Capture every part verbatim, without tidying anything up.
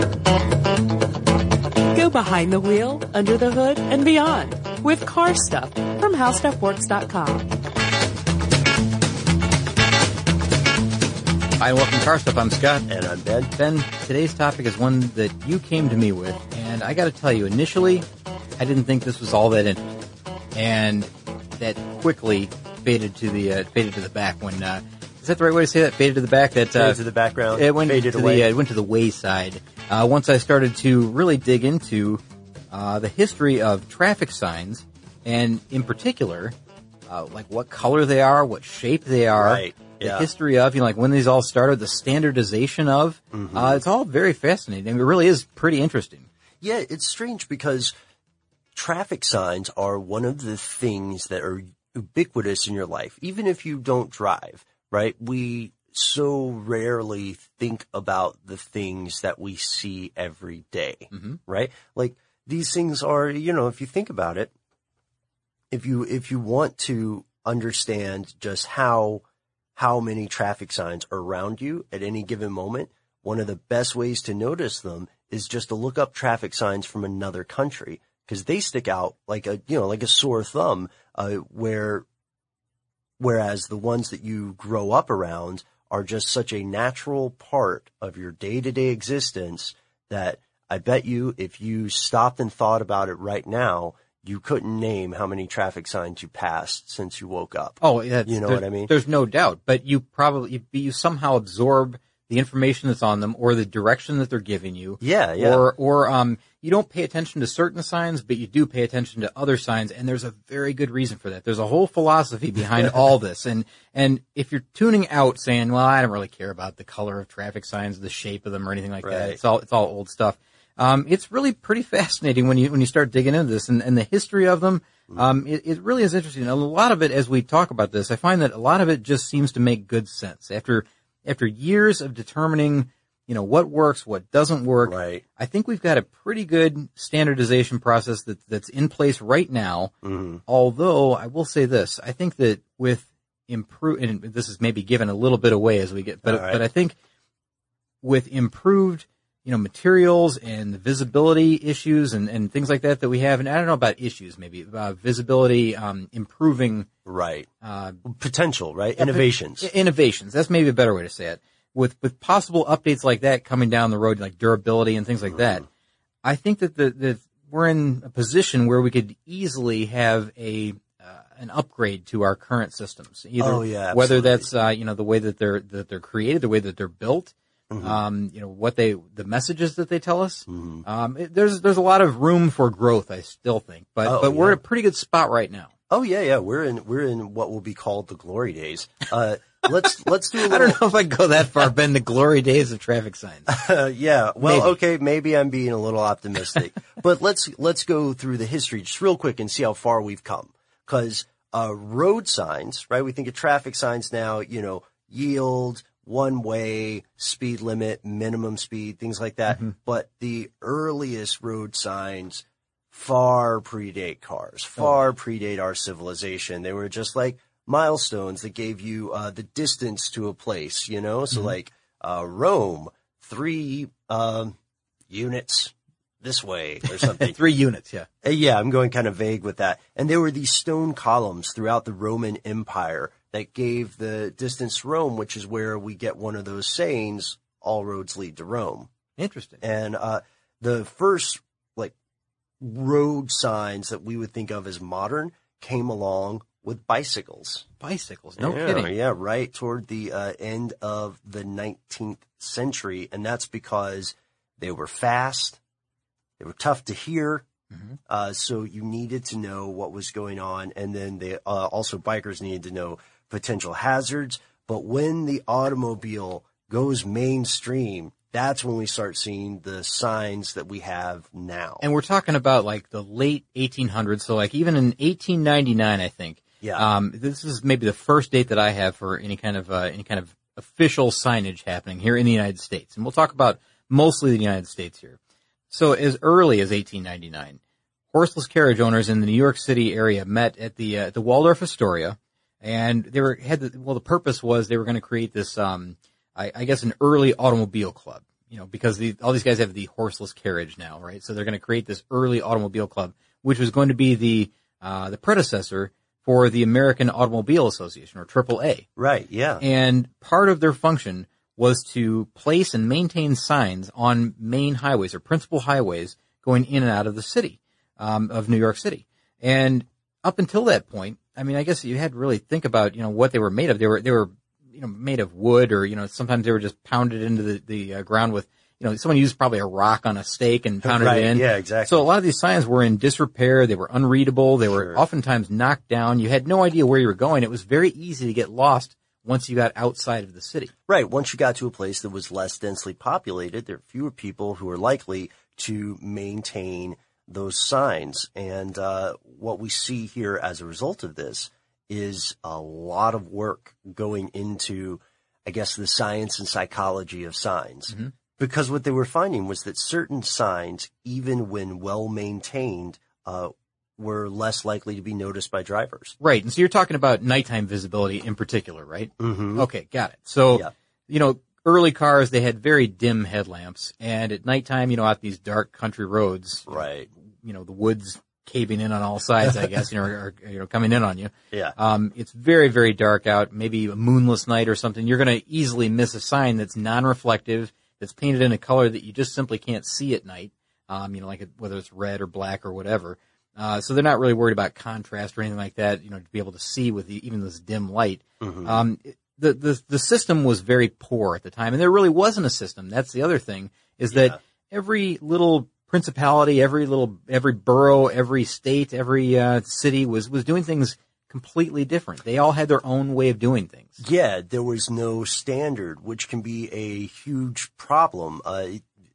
Go behind the wheel, under the hood, and beyond with Car Stuff from How Stuff Works dot com. Hi, and welcome to Car Stuff. I'm Scott. And I'm Ben. Ben, today's topic is one that you came to me with, and I got to tell you, initially, I didn't think this was all that interesting, and that quickly faded to the uh, faded to the back when. Uh, is that the right way to say that? Faded to the back. That uh, faded to the background. It went faded to away. the uh, it went to the wayside. Uh, once I started to really dig into uh, the history of traffic signs, and in particular, uh, like what color they are, what shape they are. Right. The yeah. history of, you know, like when these all started, the standardization of, mm-hmm. uh, it's all very fascinating. It really is pretty interesting. Yeah, it's strange because traffic signs are one of the things that are ubiquitous in your life, even if you don't drive, right? We so rarely think about the things that we see every day, mm-hmm. right? Like these things are, you know, if you think about it, if you, if you want to understand just how how many traffic signs are around you at any given moment, one of the best ways to notice them is just to look up traffic signs from another country, because they stick out like a, you know, like a sore thumb, uh, where, whereas the ones that you grow up around are just such a natural part of your day-to-day existence that I bet you if you stopped and thought about it right now, you couldn't name how many traffic signs you passed since you woke up. Oh, yeah. You know what I mean? There's no doubt. But you probably, you, you somehow absorb the information that's on them or the direction that they're giving you. Yeah, yeah. Or, or, um, you don't pay attention to certain signs, but you do pay attention to other signs. And there's a very good reason for that. There's a whole philosophy behind all this. And, and if you're tuning out saying, well, I don't really care about the color of traffic signs, the shape of them or anything like right. that. It's all, it's all old stuff. Um, it's really pretty fascinating when you, when you start digging into this and, and the history of them. Um, it, it really is interesting. And a lot of it, as we talk about this, I find that a lot of it just seems to make good sense. After, after years of determining, you know, what works, what doesn't work. Right. I think we've got a pretty good standardization process that, that's in place right now. Mm-hmm. Although I will say this, I think that with improve, and this is maybe given a little bit away as we get, but, right. but I think with improved, you know, materials and the visibility issues and, and things like that that we have. And I don't know about issues, maybe uh, visibility, um, improving. Right. Uh, potential, right? Innovations. Innovations. That's maybe a better way to say it. With, with possible updates like that coming down the road, like durability and things like that. I think that the, the, we're in a position where we could easily have a, uh, an upgrade to our current systems. Either, oh, yeah, absolutely. Whether that's, uh, you know, the way that they're, that they're created, the way that they're built. Mm-hmm. Um, you know, what they, the messages that they tell us. Mm-hmm. Um, it, there's, there's a lot of room for growth, I still think, but, oh, but yeah. we're at a pretty good spot right now. Oh, yeah, yeah. We're in, we're in what will be called the glory days. Uh, let's, let's do a little. I don't know if I go that far, Ben, the glory days of traffic signs. Uh, yeah. Well, Maybe. okay. Maybe I'm being a little optimistic, but let's, let's go through the history just real quick and see how far we've come. Cause, uh, road signs, right? We think of traffic signs now, you know, yield, one way, speed limit, minimum speed, things like that. Mm-hmm. But the earliest road signs far predate cars, far oh. predate our civilization. They were just like milestones that gave you uh, the distance to a place, you know? So mm-hmm. like uh, Rome, three um, units this way or something. Three units, yeah. Uh, yeah, I'm going kind of vague with that. And there were these stone columns throughout the Roman Empire that gave the distance to Rome, which is where we get one of those sayings, all roads lead to Rome. Interesting. And uh the first, like, road signs that we would think of as modern came along with bicycles. Bicycles, no yeah, kidding. Yeah, right toward the uh, end of the nineteenth century. And that's because they were fast, they were tough to hear, mm-hmm. uh so you needed to know what was going on. And then they uh, also bikers needed to know potential hazards. But when the automobile goes mainstream, that's when we start seeing the signs that we have now. And we're talking about like the late eighteen hundreds. So like even in eighteen ninety-nine, I think. Yeah. Um, this is maybe the first date that I have for any kind of, uh, any kind of official signage happening here in the United States. And we'll talk about mostly the United States here. So as early as eighteen ninety-nine, horseless carriage owners in the New York City area met at the, uh, the Waldorf Astoria. And they were, had the, well, the purpose was they were going to create this, um, I, I guess an early automobile club. you know, because the, all these guys have the horseless carriage now, right? So they're going to create this early automobile club, which was going to be the, uh, the predecessor for the American Automobile Association, or triple A. Right, yeah. And part of their function was to place and maintain signs on main highways or principal highways going in and out of the city, um, of New York City. And up until that point, I mean, I guess you had to really think about, you know, what they were made of. They were, they were, you know, made of wood, or, you know, sometimes they were just pounded into the, the uh, ground with, you know, someone used probably a rock on a stake and pounded right, it in. Yeah, exactly. So a lot of these signs were in disrepair. They were unreadable. They were Sure. oftentimes knocked down. You had no idea where you were going. It was very easy to get lost once you got outside of the city. Right. Once you got to a place that was less densely populated, there were fewer people who were likely to maintain those signs. And uh what we see here as a result of this is a lot of work going into, I guess, the science and psychology of signs. Mm-hmm. Because what they were finding was that certain signs, even when well maintained, uh, were less likely to be noticed by drivers. Right. And so you're talking about nighttime visibility in particular, right? Mm-hmm. Okay, got it. So, Yeah. you know, early cars, they had very dim headlamps. And at nighttime, you know, out these dark country roads, Right. you know, the woods caving in on all sides, I guess, you know, or, or, you know, coming in on you. Yeah. Um, it's very, very dark out, maybe a moonless night or something. You're going to easily miss a sign that's non-reflective, that's painted in a color that you just simply can't see at night. Um, you know, like a, whether it's red or black or whatever. Uh, so they're not really worried about contrast or anything like that, you know, to be able to see with the, even this dim light. Mm-hmm. Um, the, the, the system was very poor at the time, and there really wasn't a system. That's the other thing, is that Yeah. every little principality, every little, every borough, every state, every, uh, city was, was doing things completely different. They all had their own way of doing things. Yeah, there was no standard, which can be a huge problem. Uh,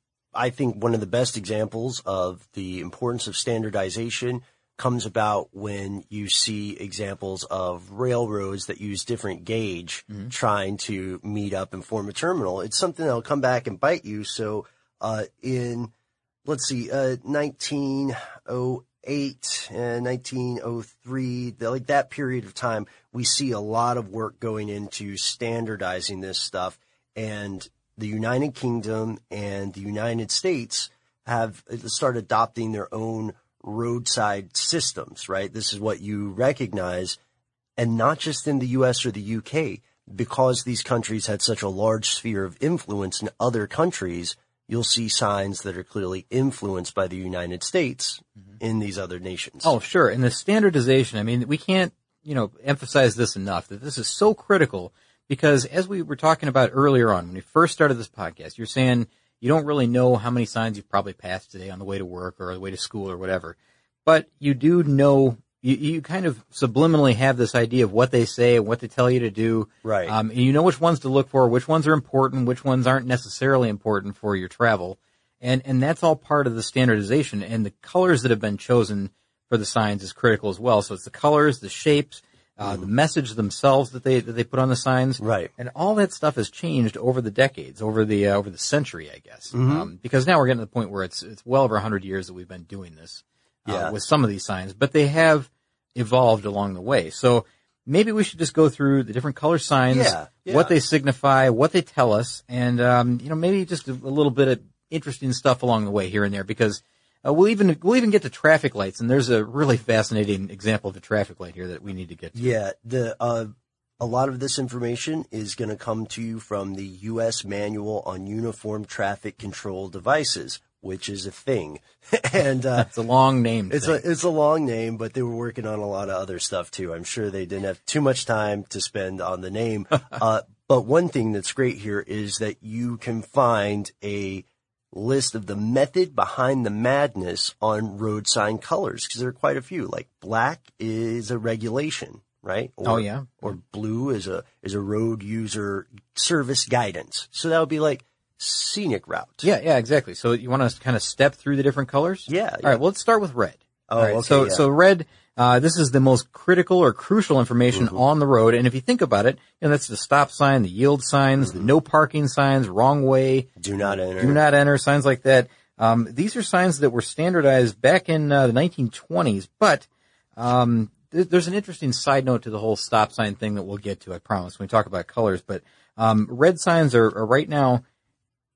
I think one of the best examples of the importance of standardization comes about when you see examples of railroads that use different gauge mm-hmm. trying to meet up and form a terminal. It's something that'll come back and bite you. So, uh, in, let's see, uh, nineteen oh eight and nineteen oh three, like that period of time, we see a lot of work going into standardizing this stuff. And the United Kingdom and the United States have started adopting their own roadside systems, right? This is what you recognize, and not just in the U S or the U K, because these countries had such a large sphere of influence in other countries. You'll see signs that are clearly influenced by the United States mm-hmm. in these other nations. Oh, sure. And the standardization, I mean, we can't, you know, emphasize this enough, that this is so critical, because as we were talking about earlier on, when we first started this podcast, you're saying you don't really know how many signs you've probably passed today on the way to work or the way to school or whatever. But you do know, you, you kind of subliminally have this idea of what they say and what they tell you to do. Right. Um, and you know which ones to look for, which ones are important, which ones aren't necessarily important for your travel. And, and that's all part of the standardization. And the colors that have been chosen for the signs is critical as well. So it's the colors, the shapes, Uh, the message themselves that they that they put on the signs, right? And all that stuff has changed over the decades, over the uh, over the century, I guess. Mm-hmm. Um, because now we're getting to the point where it's it's well over a hundred years that we've been doing this uh, yeah. with some of these signs, but they have evolved along the way. So maybe we should just go through the different color signs, yeah, yeah. what they signify, what they tell us, and um, you know, maybe just a, a little bit of interesting stuff along the way here and there, because. Uh, we'll even we'll even get to traffic lights, and there's a really fascinating example of a traffic light here that we need to get to. Yeah, the uh, a lot of this information is going to come to you from the U S Manual on Uniform Traffic Control Devices, which is a thing, and uh, it's a long name. It's thing. a it's a long name, but they were working on a lot of other stuff too. I'm sure they didn't have too much time to spend on the name. uh, but one thing that's great here is that you can find a list of the method behind the madness on road sign colors, because there are quite a few. Like black is a regulation, right? Or, oh yeah. Or blue is a is a road user service guidance. So that would be like scenic route. Yeah, yeah, exactly. So you want to kind of step through the different colors? Yeah. All yeah. right. Well, let's start with red. Oh, All right, okay. So yeah. so red. Uh, this is the most critical or crucial information mm-hmm. on the road. And if you think about it, you know, that's the stop sign, the yield signs, mm-hmm. the no parking signs, wrong way, do not enter, do not enter, signs like that. Um, these are signs that were standardized back in uh, the nineteen twenties. But um, th- there's an interesting side note to the whole stop sign thing that we'll get to, I promise, when we talk about colors. But um, red signs are, are right now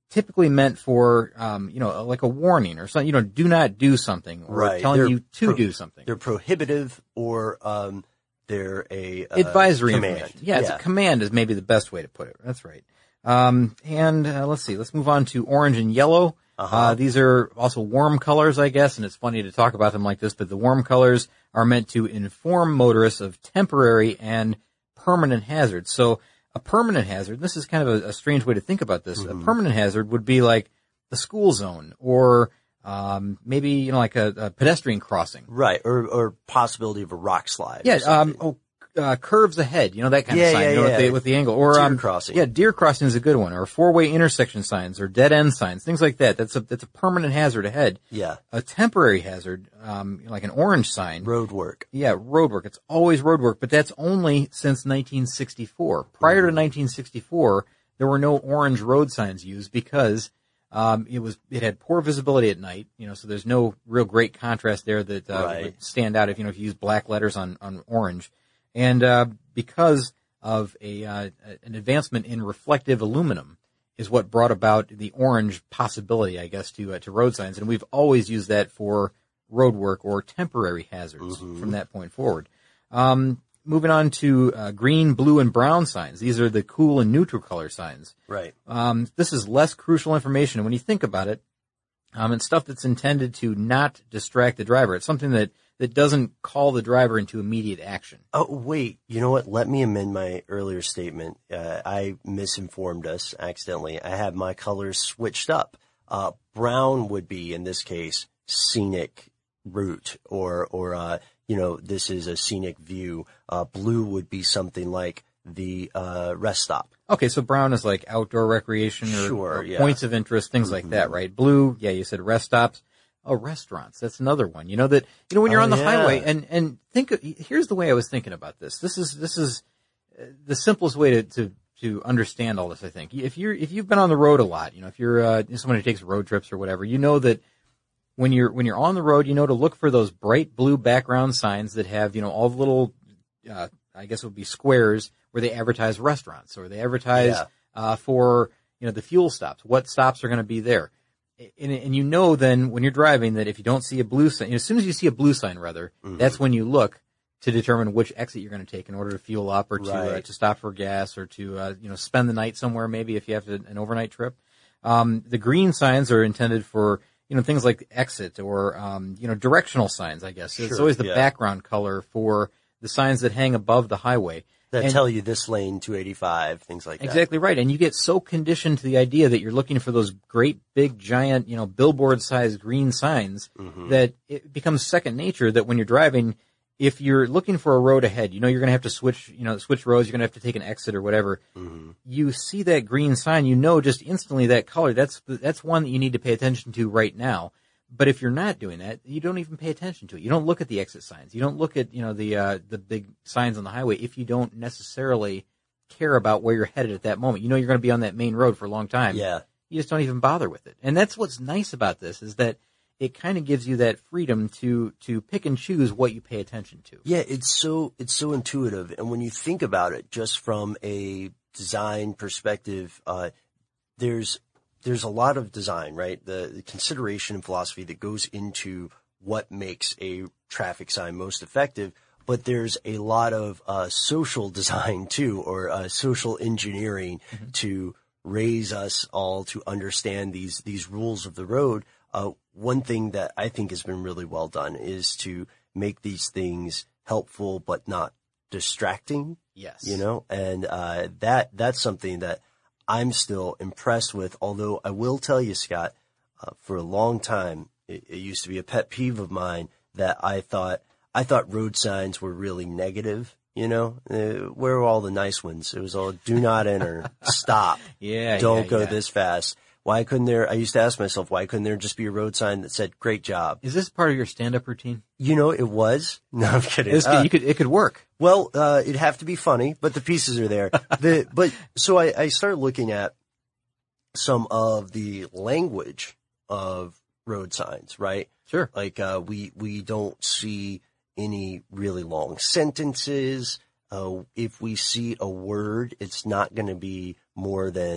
typically meant for, um, you know, like a warning or something, you know, do not do something or Right. telling They're you to pro- do something. They're prohibitive or, um, they're a, uh, Advisory command. information. Yeah, it's a command is maybe the best way to put it. That's right. Um, and, uh, let's see, let's move on to orange and yellow. Uh-huh. Uh, these are also warm colors, I guess, and it's funny to talk about them like this, but the warm colors are meant to inform motorists of temporary and permanent hazards. So a permanent hazard, this is kind of a, a strange way to think about this. Mm-hmm. A permanent hazard would be like the school zone or, um, maybe, you know, like a, a pedestrian crossing. Right. Or, or possibility of a rock slide. Yeah. Um, oh, Uh, curves ahead, you know, that kind yeah, of sign, yeah, you know, yeah. with the, with the angle. Or, deer um, crossing. Yeah, deer crossing is a good one. Or four-way intersection signs or dead end signs, things like that. That's a, that's a permanent hazard ahead. Yeah. A temporary hazard, um, like an orange sign. Road work. Yeah, road work. It's always road work, but that's only since nineteen sixty-four. Prior mm-hmm. to nineteen sixty-four, there were no orange road signs used because, um, it was, it had poor visibility at night, you know, so there's no real great contrast there that, uh, right. would stand out if, you know, if you use black letters on, on orange. And, uh, because of a, uh, an advancement in reflective aluminum is what brought about the orange possibility, I guess, to, uh, to road signs. And we've always used that for road work or temporary hazards mm-hmm. from that point forward. Um, moving on to, uh, green, blue, and brown signs. These are the cool and neutral color signs. Right. Um, this is less crucial information. And when you think about it, um, it's stuff that's intended to not distract the driver. It's something that that doesn't call the driver into immediate action. Oh, wait. You know what? Let me amend my earlier statement. Uh, I misinformed us accidentally. I have my colors switched up. Uh, brown would be, in this case, scenic route or, or, uh, you know, this is a scenic view. Uh, blue would be something like the, uh, rest stop. Okay. So brown is like outdoor recreation or, sure, or yeah. points of interest, things mm-hmm. like that, right? Blue. Yeah. You said rest stops. Oh, restaurants. That's another one. You know that, you know, when you're oh, on the yeah. highway and, and think, of, here's the way I was thinking about this. This is, this is the simplest way to, to, to understand all this, I think. If you're, if you've been on the road a lot, you know, if you're, uh, someone who takes road trips or whatever, you know that when you're, when you're on the road, you know to look for those bright blue background signs that have, you know, all the little, uh, I guess it would be squares where they advertise restaurants or they advertise, yeah. uh, for, you know, the fuel stops. What stops are going to be there? And, and you know then when you're driving that if you don't see a blue sign, as soon as you see a blue sign rather, mm-hmm. that's when you look to determine which exit you're going to take in order to fuel up or to right. uh, to stop for gas or to uh, you know spend the night somewhere maybe if you have to, an overnight trip. Um, the green signs are intended for you know things like exit or um, you know directional signs. I guess sure, it's always the yeah. background color for the signs that hang above the highway. That and, tell you this lane, two eighty-five, things like that. Exactly right. And you get so conditioned to the idea that you're looking for those great, big, giant, you know, billboard-sized green signs mm-hmm. that it becomes second nature that when you're driving, if you're looking for a road ahead, you know you're going to have to switch, you know, switch roads, you're going to have to take an exit or whatever. Mm-hmm. You see that green sign, you know just instantly that color, that's that's one that you need to pay attention to right now. But if you're not doing that, you don't even pay attention to it. You don't look at the exit signs. You don't look at, you know, the, uh, the big signs on the highway if you don't necessarily care about where you're headed at that moment. You know you're going to be on that main road for a long time. Yeah. You just don't even bother with it. And that's what's nice about this is that it kind of gives you that freedom to, to pick and choose what you pay attention to. Yeah, it's so, it's so intuitive. And when you think about it, just from a design perspective, uh, there's, There's a lot of design, right? The, the consideration and philosophy that goes into what makes a traffic sign most effective, but there's a lot of uh, social design too, or uh, social engineering mm-hmm. to raise us all to understand these these rules of the road. Uh, one thing that I think has been really well done is to make these things helpful but not distracting. Yes, you know, and uh, that that's something that I'm still impressed with, although I will tell you, Scott, uh, for a long time, it, it used to be a pet peeve of mine that I thought, I thought road signs were really negative, you know, uh, where are all the nice ones? It was all do not enter, stop, yeah, don't yeah, go yeah. this fast. Why couldn't there, I used to ask myself, why couldn't there just be a road sign that said, great job? Is this part of your stand-up routine? You know, it was. No, I'm kidding. This, Uh, you could, it could work. Well, uh, it'd have to be funny, but the pieces are there. The, but, so I, I started looking at some of the language of road signs, right? Sure. Like, uh, we, we don't see any really long sentences. Uh, if we see a word, it's not going to be more than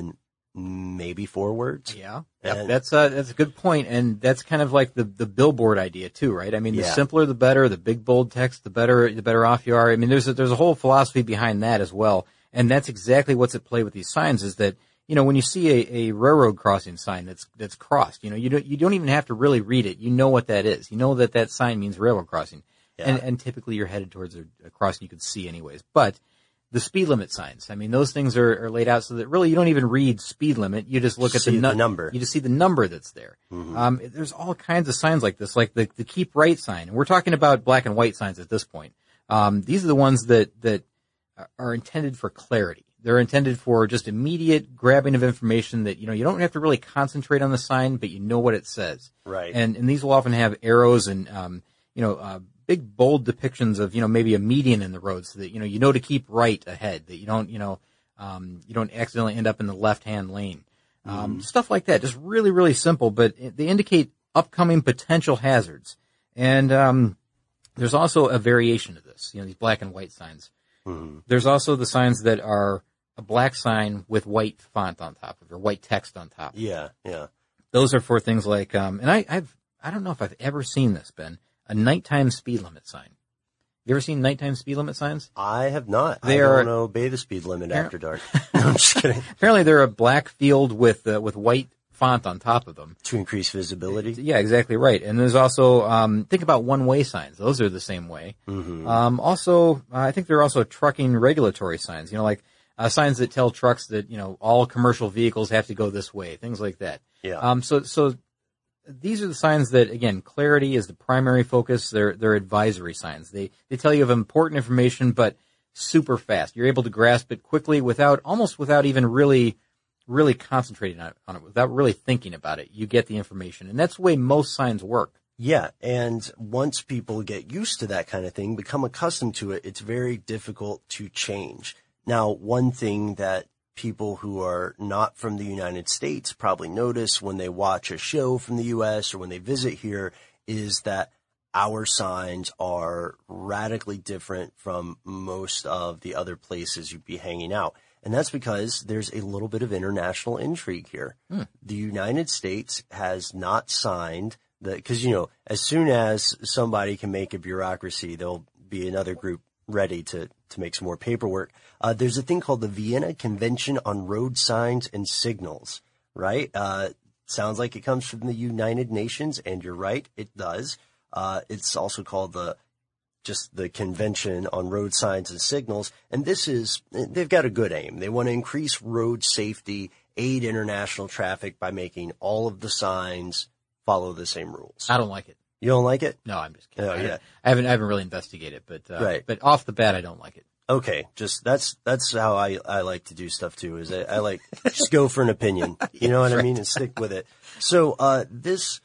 maybe four words. Yeah, And- that's uh, that's a good point, and that's kind of like the the billboard idea too, right? I mean, the Yeah. simpler the better, the big bold text, the better the better off you are. I mean, there's a, there's a whole philosophy behind that as well, and that's exactly what's at play with these signs. Is that you know when you see a, a railroad crossing sign that's that's crossed, you know you don't you don't even have to really read it. You know what that is. You know that that sign means railroad crossing, Yeah. and and typically you're headed towards a, a crossing you could see anyways, but. The speed limit signs. I mean, those things are, are laid out so that really you don't even read speed limit. You just look at See the, nu- the number. You just see the number that's there. Mm-hmm. Um, there's all kinds of signs like this, like the, the keep right sign. And we're talking about black and white signs at this point. Um, these are the ones that, that are intended for clarity. They're intended for just immediate grabbing of information that, you know, you don't have to really concentrate on the sign, but you know what it says. Right. And, and these will often have arrows and, um, you know, uh, big bold depictions of, you know, maybe a median in the road so that, you know, you know to keep right ahead, that you don't, you know, um, you don't accidentally end up in the left-hand lane. Um, Mm-hmm. stuff like that. Just really, really simple, but it, they indicate upcoming potential hazards. And, um, there's also a variation of this, you know, these black and white signs. Mm-hmm. There's also the signs that are a black sign with white font on top of it, or white text on top. Yeah, yeah. Those are for things like, um, and I, I've, I don't know if I've ever seen this, Ben, a nighttime speed limit sign. You ever seen nighttime speed limit signs? I have not. They I are- don't obey the speed limit after dark. No, I'm just kidding. Apparently they're a black field with, uh, with white font on top of them. To increase visibility. Yeah, exactly right. And there's also, um, think about one-way signs. Those are the same way. Mm-hmm. Um, also, uh, I think there are also trucking regulatory signs, you know, like, uh, signs that tell trucks that, you know, all commercial vehicles have to go this way, things like that. Yeah. Um, so, so these are the signs that, again, clarity is the primary focus. They're, they're advisory signs. They, they tell you of important information, but super fast. You're able to grasp it quickly without, almost without even really, really concentrating on it, on it, without really thinking about it. You get the information. And that's the way most signs work. Yeah, and once people get used to that kind of thing, become accustomed to it, it's very difficult to change. Now, one thing that people who are not from the United States probably notice when they watch a show from the U S or when they visit here is that our signs are radically different from most of the other places you'd be hanging out. And that's because there's a little bit of international intrigue here. Hmm. The United States has not signed the, because, you know, as soon as somebody can make a bureaucracy, there'll be another group ready to, to make some more paperwork. Uh, there's a thing called the Vienna Convention on Road Signs and Signals, right? Uh, sounds like it comes from the United Nations, and you're right, it does. Uh, it's also called the, just the Convention on Road Signs and Signals. And this is, they've got a good aim. They want to increase road safety, aid international traffic by making all of the signs follow the same rules. I don't like it. You don't like it? No, I'm just kidding. Oh, I- yeah. I haven't, I haven't really investigated, but, uh, Right. but off the bat, I don't like it. Okay, just that's that's how I I like to do stuff too. Is I, I like just go for an opinion, you know what I mean, and stick with it. So uh, this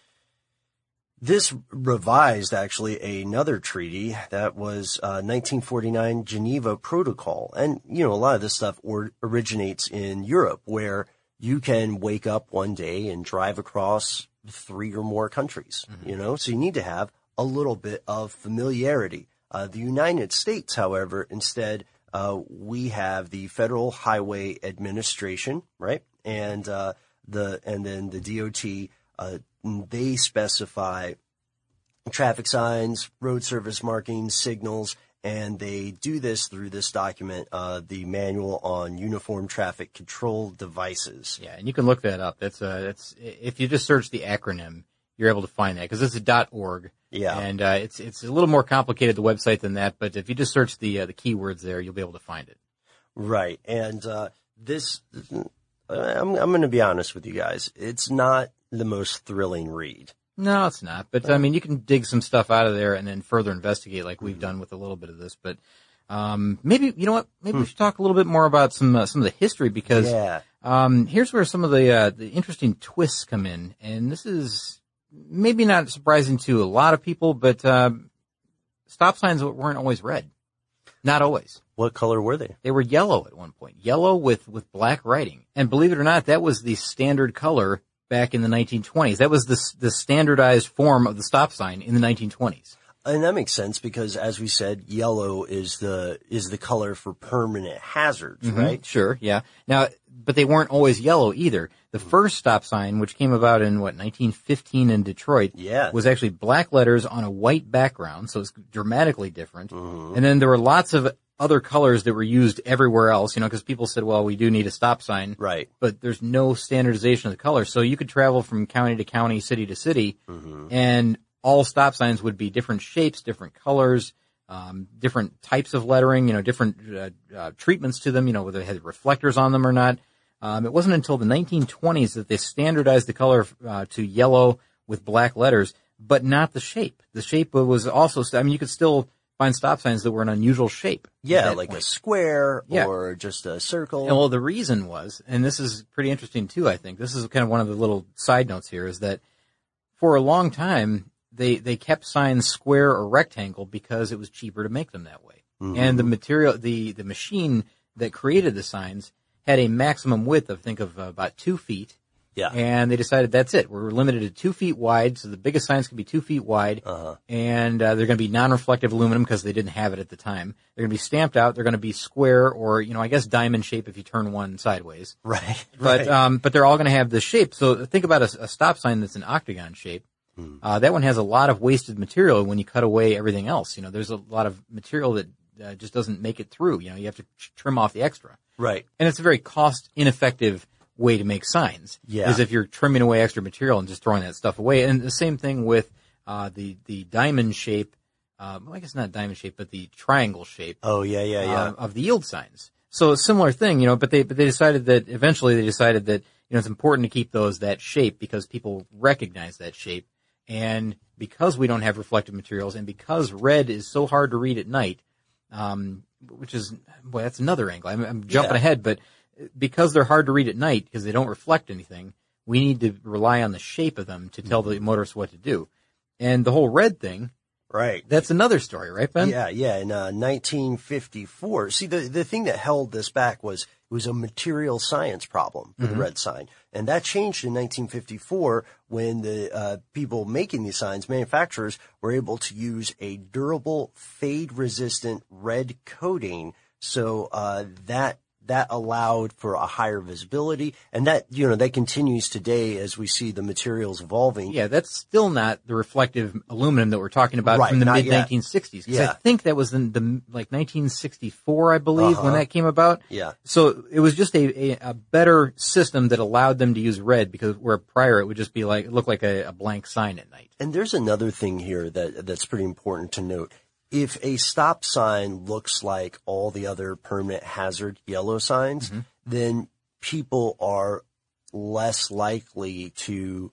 this revised actually another treaty that was uh, nineteen forty-nine Geneva Protocol, and you know a lot of this stuff or, originates in Europe, where you can wake up one day and drive across three or more countries. Mm-hmm. You know, so you need to have a little bit of familiarity. Uh, the United States, however, instead, uh, we have the Federal Highway Administration, right? And, uh, the, and then the D O T, uh, they specify traffic signs, road surface markings, signals, and they do this through this document, uh, the Manual on Uniform Traffic Control Devices. Yeah, and you can look that up. That's uh, that's if you just search the acronym, you're able to find that because it's a .org. Yeah. And uh, it's it's a little more complicated the website than that, but if you just search the uh, the keywords there, you'll be able to find it. Right. And uh, this, I'm I'm going to be honest with you guys, it's not the most thrilling read. No, it's not. But I mean, you can dig some stuff out of there and then further investigate, like we've done with a little bit of this. But um, maybe you know what? Maybe we should talk a little bit more about some uh, some of the history because Yeah. um, here's where some of the uh, the interesting twists come in, and this is maybe not surprising to a lot of people, but uh, stop signs weren't always red. Not always. What color were they? They were yellow at one point, yellow with, with black writing. And believe it or not, that was the standard color back in the nineteen twenties. That was the, the standardized form of the stop sign in the nineteen twenties. And that makes sense because, as we said, yellow is the is the color for permanent hazards, Mm-hmm. right? Sure, yeah. Now, but they weren't always yellow either. The first stop sign, which came about in, what, nineteen fifteen in Detroit, Yeah. was actually black letters on a white background, so it's dramatically different. Mm-hmm. And then there were lots of other colors that were used everywhere else, you know, because people said, well, we do need a stop sign. Right. But there's no standardization of the colors. So you could travel from county to county, city to city, Mm-hmm. and all stop signs would be different shapes, different colors, um, different types of lettering, you know, different uh, uh, treatments to them, you know, whether they had reflectors on them or not. Um, it wasn't until the nineteen twenties that they standardized the color uh, to yellow with black letters, but not the shape. The shape was also, I mean, you could still find stop signs that were an unusual shape. at Yeah, that like point. a square Yeah. or just a circle. And well, the reason was, and this is pretty interesting too, I think, this is kind of one of the little side notes here, is that for a long time, they, they kept signs square or rectangle because it was cheaper to make them that way. Mm-hmm. And the material, the, the machine that created the signs had a maximum width of, think of uh, about two feet. Yeah. And they decided that's it. We're limited to two feet wide, so the biggest signs can be two feet wide. Uh-huh. And uh, they're going to be non-reflective aluminum because they didn't have it at the time. They're going to be stamped out. They're going to be square or, you know, I guess diamond shape if you turn one sideways. Right. But right. um, but they're all going to have the shape. So think about a, a stop sign that's an octagon shape. Hmm. Uh, that one has a lot of wasted material when you cut away everything else. You know, there's a lot of material that uh, just doesn't make it through. You know, you have to trim off the extra. Right. And it's a very cost ineffective way to make signs. Yeah. Is if you're trimming away extra material and just throwing that stuff away. And the same thing with uh, the the diamond shape. Uh, well, I guess not diamond shape, but the triangle shape. Oh, yeah, yeah, yeah. uh, of the yield signs. So a similar thing, you know, but they, but they decided that eventually they decided that, you know, it's important to keep those that shape because people recognize that shape. And because we don't have reflective materials and because red is so hard to read at night, um, which is, boy, that's another angle. I'm, I'm jumping Yeah. ahead, but because they're hard to read at night because they don't reflect anything, we need to rely on the shape of them to tell the motorists what to do. And the whole red thing, Right. that's another story, right, Ben? Yeah, yeah. In uh, nineteen fifty-four, see, the the thing that held this back was it was a material science problem for the red sign, and that changed in nineteen fifty-four when the uh, people making these signs, manufacturers, were able to use a durable, fade-resistant red coating. So uh, that that allowed for a higher visibility, and that you know that continues today as we see the materials evolving. Yeah, that's still not the reflective aluminum that we're talking about Right, from the not mid yet. nineteen sixties. Because I Yeah. think that was in the like nineteen sixty-four, I believe, when Uh-huh. that came about. Yeah. So it was just a, a, a better system that allowed them to use red because where prior it would just be like, it looked like a, a blank sign at night. And there's another thing here that that's pretty important to note. If a stop sign looks like all the other permanent hazard yellow signs, Mm-hmm. then people are less likely to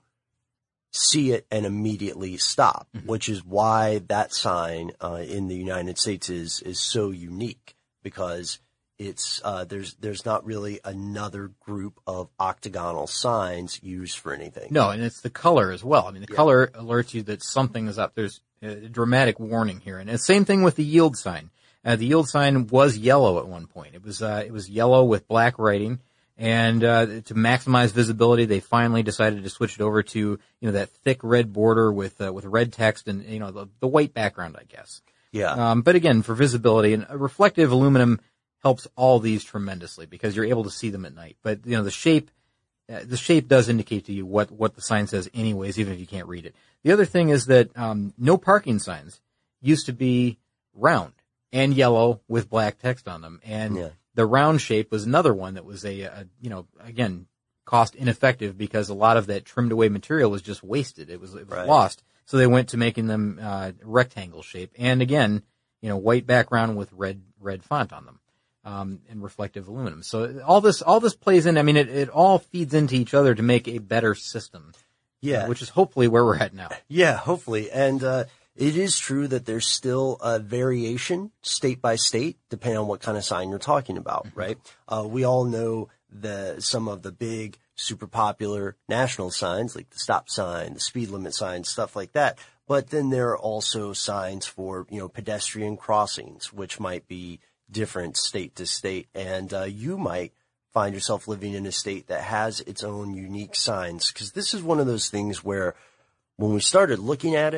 see it and immediately stop, Mm-hmm. which is why that sign uh, in the United States is is so unique because it's uh, there's there's not really another group of octagonal signs used for anything. No, and it's the color as well. I mean, the color alerts you that something is up. There's a dramatic warning here. And the same thing with the yield sign. Uh, the yield sign was yellow at one point. It was, uh, it was yellow with black writing. And, uh, to maximize visibility, they finally decided to switch it over to, you know, that thick red border with, uh, with red text and, you know, the, the white background, I guess. Yeah. Um, but again, for visibility, and reflective aluminum helps all these tremendously because you're able to see them at night. But, you know, the shape, uh, the shape does indicate to you what, what the sign says anyways, even if you can't read it. The other thing is that, um, no parking signs used to be round and yellow with black text on them. And Yeah. the round shape was another one that was a, a, you know, again, cost ineffective because a lot of that trimmed away material was just wasted. It was, it was Right. lost. So they went to making them, uh, rectangle shape. And again, you know, white background with red, red font on them. Um, and reflective aluminum. So all this, all this plays in. I mean, it, it all feeds into each other to make a better system. Yeah. Uh, which is hopefully where we're at now. Yeah, hopefully. And uh, it is true that there's still a variation state by state, depending on what kind of sign you're talking about, right? Uh, we all know the some of the big, super popular national signs, like the stop sign, the speed limit sign, stuff like that. But then there are also signs for, you know, pedestrian crossings, which might be different state to state. And uh, you might find yourself living in a state that has its own unique signs. Because this is one of those things where when we started looking at it,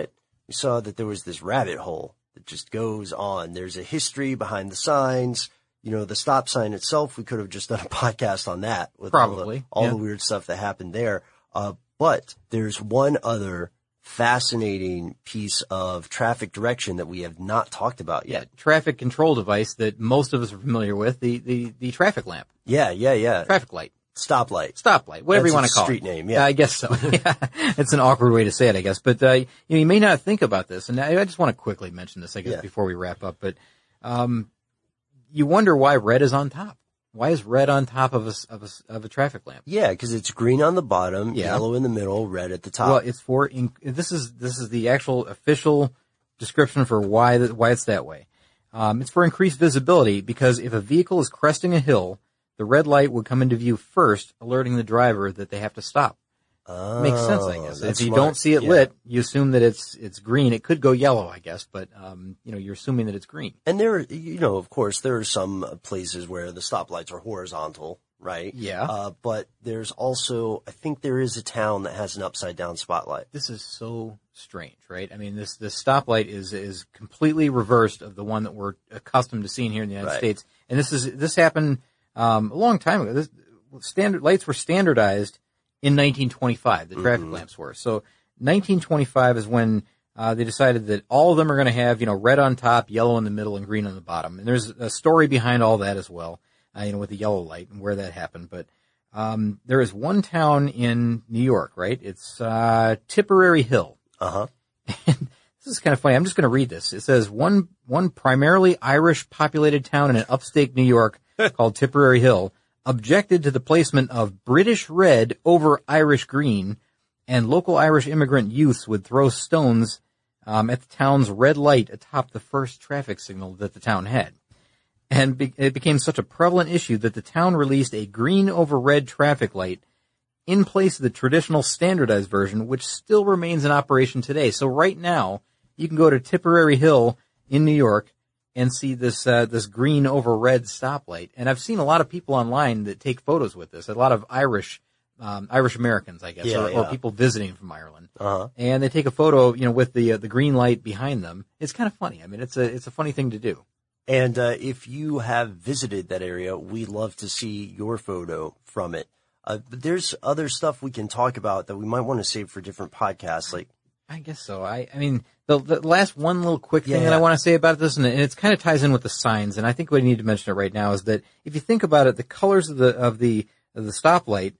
we saw that there was this rabbit hole that just goes on. There's a history behind the signs. You know, the stop sign itself, we could have just done a podcast on that with Probably, all, the, all yeah. the weird stuff that happened there. Uh, but there's one other fascinating piece of traffic direction that we have not talked about yet. Yeah, traffic control device that most of us are familiar with, the, the, the traffic lamp, Yeah, yeah, yeah. traffic light, Stoplight. stoplight, whatever That's you want to its call street it. name, yeah. I guess so. Yeah. It's an awkward way to say it, I guess. But, uh, you know, you may not think about this, and I, I just want to quickly mention this, I guess, Yeah. before we wrap up. But, um, you wonder why red is on top. Why is red on top of a, s- of a, of a traffic lamp? Yeah, because it's green on the bottom, Yeah. yellow in the middle, red at the top. Well, it's for, in, this is, this is the actual official description for why, the, why it's that way. Um, it's for increased visibility because if a vehicle is cresting a hill, the red light would come into view first, alerting the driver that they have to stop. oh, Makes sense, I guess. that's If you smart. don't see it Yeah. lit, you assume that it's, it's green. It could go yellow, I guess, but, um, you know, you're assuming that it's green. And there, you know, of course, there are some places where the stoplights are horizontal, right? Yeah. Uh, but there's also, I think there is a town that has an upside down spotlight. This is so strange, right? I mean, this, this stoplight is, is completely reversed of the one that we're accustomed to seeing here in the United Right. States. And this is, this happened, um, a long time ago. This, standard, lights were standardized in nineteen twenty-five, the traffic Mm-hmm. lamps were. So nineteen twenty-five is when, uh, they decided that all of them are going to have, you know, red on top, yellow in the middle, and green on the bottom. And there's a story behind all that as well, uh, you know, with the yellow light and where that happened. But, um, there is one town in New York, right? It's, uh, Tipperary Hill. Uh-huh. And this is kind of funny. I'm just going to read this. It says one one primarily Irish populated town in upstate New York called Tipperary Hill objected to the placement of British red over Irish green, and local Irish immigrant youths would throw stones um, at the town's red light atop the first traffic signal that the town had. And be- it became such a prevalent issue that the town released a green over red traffic light in place of the traditional standardized version, which still remains in operation today. So right now, you can go to Tipperary Hill in New York and see this uh, this green over red stoplight. And I've seen a lot of people online that take photos with this. A lot of Irish um, Irish Americans, I guess, Yeah, or, yeah. or people visiting from Ireland. Uh-huh. And they take a photo, you know, with the uh, the green light behind them. It's kind of funny. I mean, it's a it's a funny thing to do. And uh, if you have visited that area, we love to see your photo from it. Uh, but there's other stuff we can talk about that we might want to save for different podcasts. Like, I guess so. I, I mean, the, the last one little quick thing Yeah. that I want to say about this, and it, and it kind of ties in with the signs, and I think we need to mention it right now, is that if you think about it, the colors of the of the of the stoplight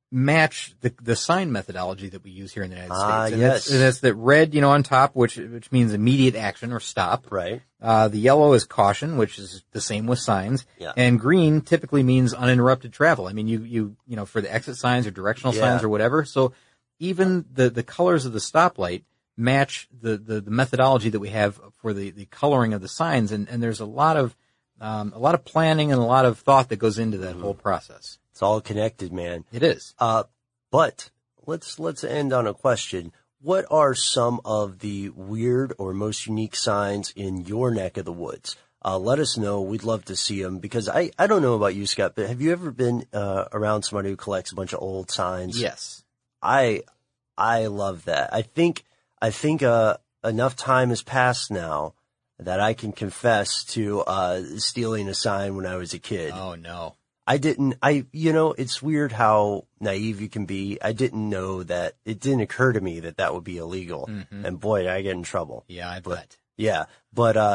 match the the sign methodology that we use here in the United Ah, States. And yes. that's, and that's that red, you know, on top, which which means immediate action or stop. right? Uh, the yellow is caution, which is the same with signs. Yeah. And green typically means uninterrupted travel. I mean, you, you, you know, for the exit signs or directional Yeah. signs or whatever. So even the, the colors of the stoplight match the, the, the methodology that we have for the, the coloring of the signs. And, and there's a lot of, um, a lot of planning and a lot of thought that goes into that whole process. It's all connected, man. It is. Uh, but let's let's end on a question. What are some of the weird or most unique signs in your neck of the woods? Uh, let us know. We'd love to see them because I, I don't know about you, Scott, but have you ever been uh, around somebody who collects a bunch of old signs? Yes. I I love that. I think I think uh, enough time has passed now that I can confess to uh, stealing a sign when I was a kid. Oh no. I didn't, I, you know, it's weird how naive you can be. I didn't know that, it didn't occur to me that that would be illegal. Mhm. And boy, did I get in trouble. Yeah, I But- bet. Yeah. But, uh,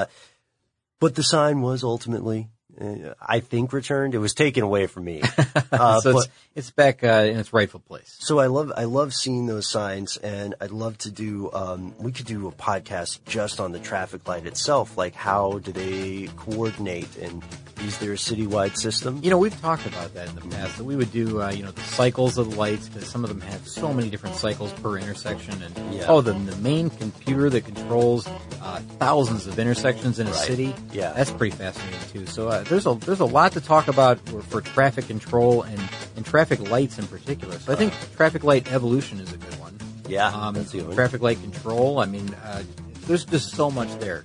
but the sign was ultimately, uh, I think returned. It was taken away from me. Uh, so but, it's, it's back, uh, in its rightful place. so I love, I love seeing those signs and I'd love to do, um, we could do a podcast just on the traffic light itself. Like how do they coordinate and is there a citywide system? You know, we've talked about that in the past, that we would do, uh, you know, the cycles of the lights, because some of them have so many different cycles per intersection. And, Yeah. oh, the, the main computer that controls uh, thousands of intersections in a Right. city, Yeah. that's pretty fascinating, too. So uh, there's a there's a lot to talk about for, for traffic control and, and traffic lights in particular. So I think traffic light evolution is a good one. Yeah. Um, that's the one. traffic light control, I mean, uh, there's just so much there.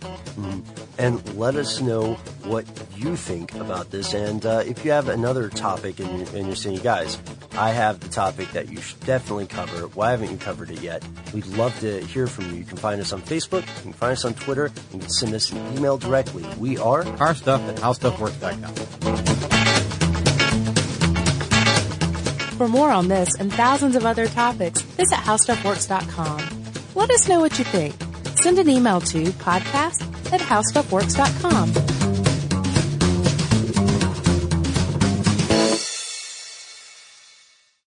And let us know what you think about this. And uh, if you have another topic in your, in your city, guys, I have the topic that you should definitely cover. Why haven't you covered it yet? We'd love to hear from you. You can find us on Facebook. You can find us on Twitter. You can send us an email directly. We are Car Stuff at how stuff works dot com. For more on this and thousands of other topics, visit how stuff works dot com. Let us know what you think. Send an email to podcast at how stuff works dot com.